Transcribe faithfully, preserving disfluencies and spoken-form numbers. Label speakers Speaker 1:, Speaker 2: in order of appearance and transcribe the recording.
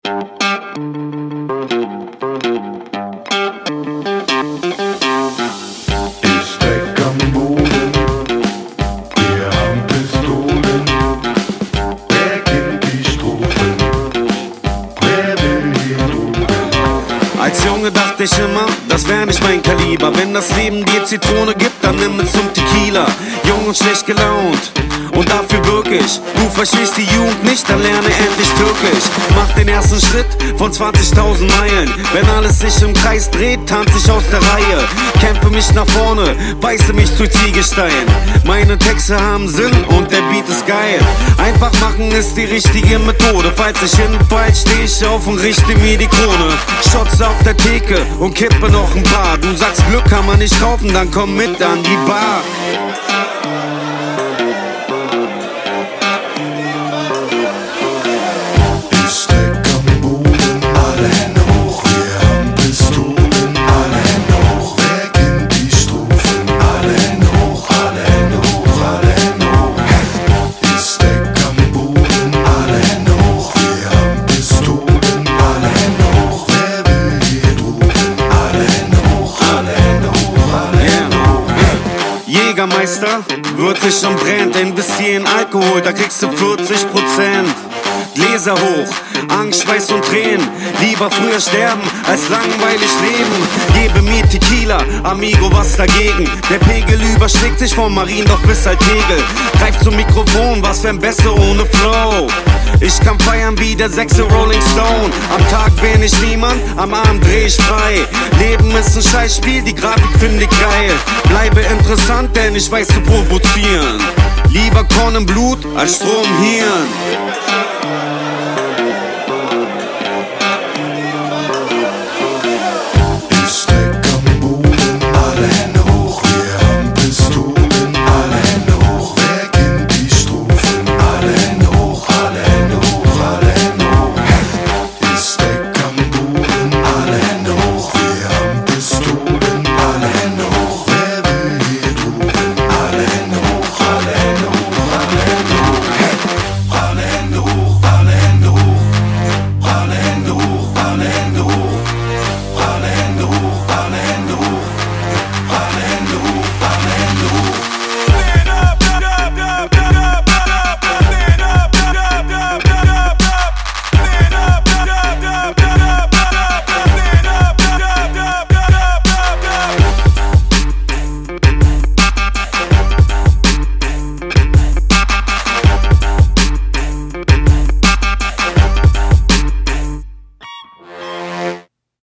Speaker 1: Als Junge dachte ich immer, das wär nicht mein Kaliber. Wenn das Leben dir Zitrone gibt, dann nimm es zum Tequila. Jung und schlecht gelaunt und dafür wirklich. Du verstehst die Jugend nicht, dann lerne endlich Türkisch. Mach den ersten Schritt von zwanzigtausend Meilen. Wenn alles sich im Kreis dreht, tanz ich aus der Reihe. Kämpfe mich nach vorne, beiße mich durch Ziegelstein. Meine Texte haben Sinn und der Beat ist geil. Einfach machen ist die richtige Methode. Falls ich hinfall, steh ich auf und richte mir die Krone. Shots auf der Theke und kippe noch ein paar. Du sagst, Glück kann man nicht kaufen, dann komm mit an die Bar. Jägermeister wird sich und brennt, investier in Alkohol, da kriegst du vierzig Prozent. Gläser hoch, Angst, Schweiß und Tränen, lieber früher sterben als langweilig leben. Gebe mir Tequila, Amigo, was dagegen? Der Pegel überschlägt sich vom Marien doch bis halt Tegel. Greif zum Mikrofon, was wär besser ohne Flow? Ich kann feiern wie der sechste Rolling Stone. Am Tag bin ich niemand, am Abend dreh ich frei. Leben ist ein Scheißspiel, die Grafik find ich geil. Bleibe interessant, denn ich weiß zu provozieren. Lieber Korn im Blut als Strom im Hirn.